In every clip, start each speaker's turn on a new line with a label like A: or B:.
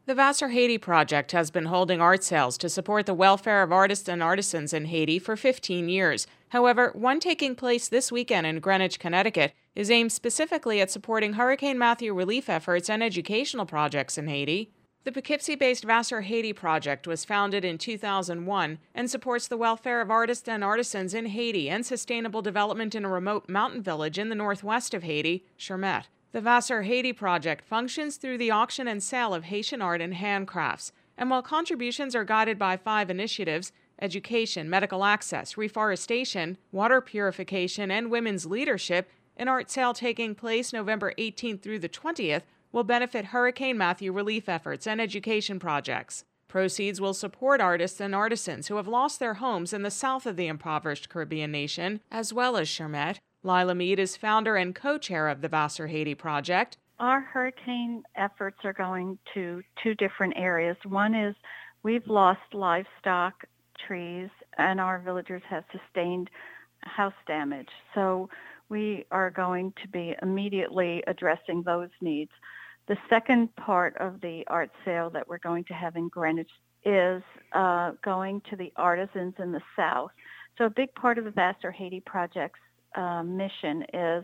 A: The Vassar Haiti Project has been holding art sales to support the welfare of artists and artisans in Haiti for 15 years. However, one taking place this weekend in Greenwich, Connecticut, is aimed specifically at supporting Hurricane Matthew relief efforts and educational projects in Haiti. The Poughkeepsie-based Vassar Haiti Project was founded in 2001 and supports the welfare of artists and artisans in Haiti and sustainable development in a remote mountain village in the northwest of Haiti, Chermette. The Vassar Haiti Project functions through the auction and sale of Haitian art and handcrafts, and while contributions are guided by 5 initiatives: education, medical access, reforestation, water purification, and women's leadership, an art sale taking place November 18th through the 20th will benefit Hurricane Matthew relief efforts and education projects. Proceeds will support artists and artisans who have lost their homes in the south of the impoverished Caribbean nation, as well as Chermette. Lila Mead is founder and co-chair of the Vassar Haiti Project.
B: Our hurricane efforts are going to 2 different areas. One is we've lost livestock, trees, and our villagers have sustained house damage. So we are going to be immediately addressing those needs. The second part of the art sale that we're going to have in Greenwich is going to the artisans in the South. So a big part of the Vassar Haiti Project's mission is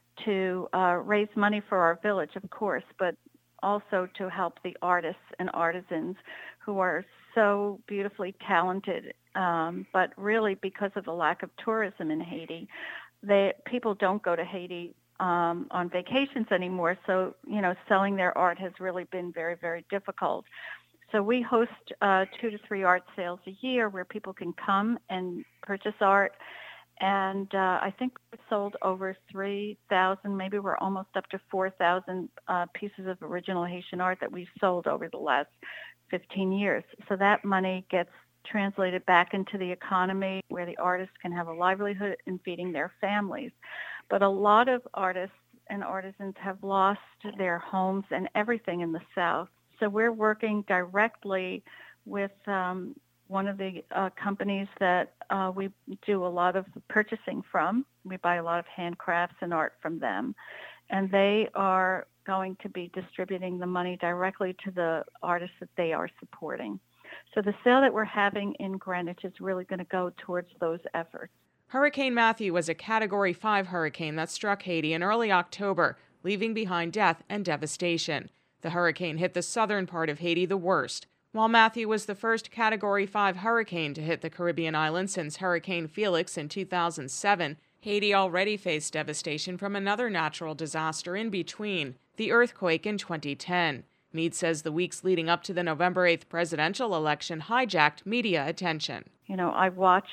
B: to raise money for our village, of course, but also to help the artists and artisans who are so beautifully talented. But really, because of the lack of tourism in Haiti, people don't go to Haiti on vacations anymore. So, selling their art has really been very, very difficult. So we host 2 to 3 art sales a year where people can come and purchase art. And I think we've sold over 3,000, maybe we're almost up to 4,000 pieces of original Haitian art that we've sold over the last 15 years. So that money gets translated back into the economy where the artists can have a livelihood in feeding their families. But a lot of artists and artisans have lost their homes and everything in the South. So we're working directly with one of the companies that we do a lot of purchasing from. We buy a lot of handcrafts and art from them. And they are going to be distributing the money directly to the artists that they are supporting. So the sale that we're having in Greenwich is really going to go towards those efforts.
A: Hurricane Matthew was a Category 5 hurricane that struck Haiti in early October, leaving behind death and devastation. The hurricane hit the southern part of Haiti the worst. While Matthew was the first Category 5 hurricane to hit the Caribbean islands since Hurricane Felix in 2007, Haiti already faced devastation from another natural disaster in between, the earthquake in 2010. Mead says the weeks leading up to the November 8th presidential election hijacked media attention.
B: I watch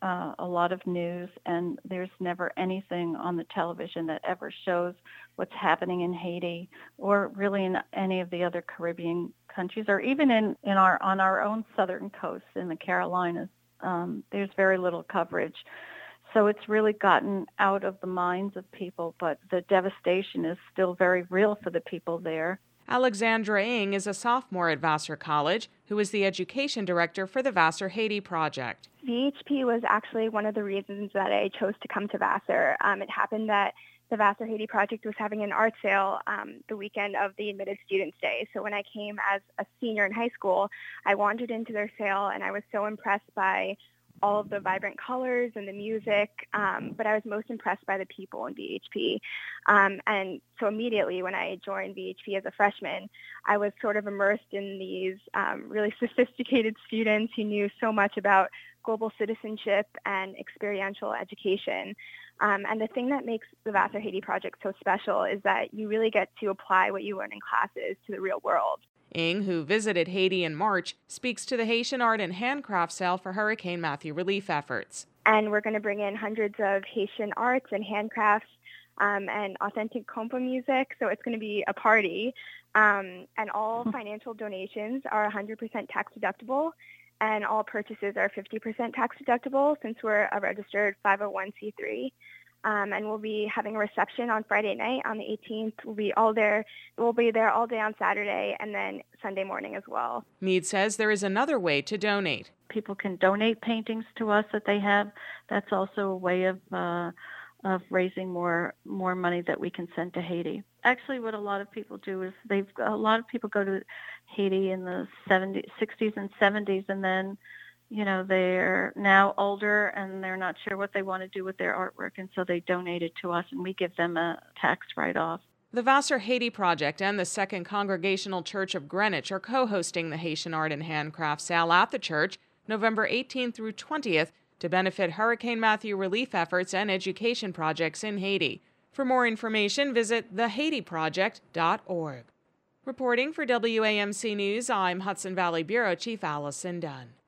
B: a lot of news, and there's never anything on the television that ever shows what's happening in Haiti or really in any of the other Caribbean countries, or even on our own southern coast in the Carolinas. There's very little coverage. So it's really gotten out of the minds of people, but the devastation is still very real for the people there.
A: Alexandra Ng is a sophomore at Vassar College, who is the education director for the Vassar Haiti Project.
C: VHP was actually one of the reasons that I chose to come to Vassar. It happened that the Vassar Haiti Project was having an art sale the weekend of the Admitted Students Day. So when I came as a senior in high school, I wandered into their sale, and I was so impressed by all of the vibrant colors and the music, but I was most impressed by the people in VHP. And so immediately when I joined VHP as a freshman, I was sort of immersed in these really sophisticated students who knew so much about global citizenship and experiential education. And the thing that makes the Vassar Haiti Project so special is that you really get to apply what you learn in classes to the real world.
A: Ng, who visited Haiti in March, speaks to the Haitian art and handcraft sale for Hurricane Matthew relief efforts.
C: And we're going to bring in hundreds of Haitian arts and handcrafts and authentic compa music, so it's going to be a party. And all financial donations are 100% tax deductible, and all purchases are 50% tax deductible since we're a registered 501c3. And we'll be having a reception on Friday night on the 18th. We'll be there all day on Saturday and then Sunday morning as well.
A: Mead says there is another way to donate.
B: People can donate paintings to us that they have. That's also a way of raising more money that we can send to Haiti. Actually, what a lot of people do is a lot of people go to Haiti in the 60s and 70s, and then, they're now older and they're not sure what they want to do with their artwork, and so they donate it to us, and we give them a tax write-off.
A: The Vassar Haiti Project and the Second Congregational Church of Greenwich are co-hosting the Haitian Art and Handcraft Sale at the church November 18th through 20th to benefit Hurricane Matthew relief efforts and education projects in Haiti. For more information, visit thehaitiproject.org. Reporting for WAMC News, I'm Hudson Valley Bureau Chief Allison Dunn.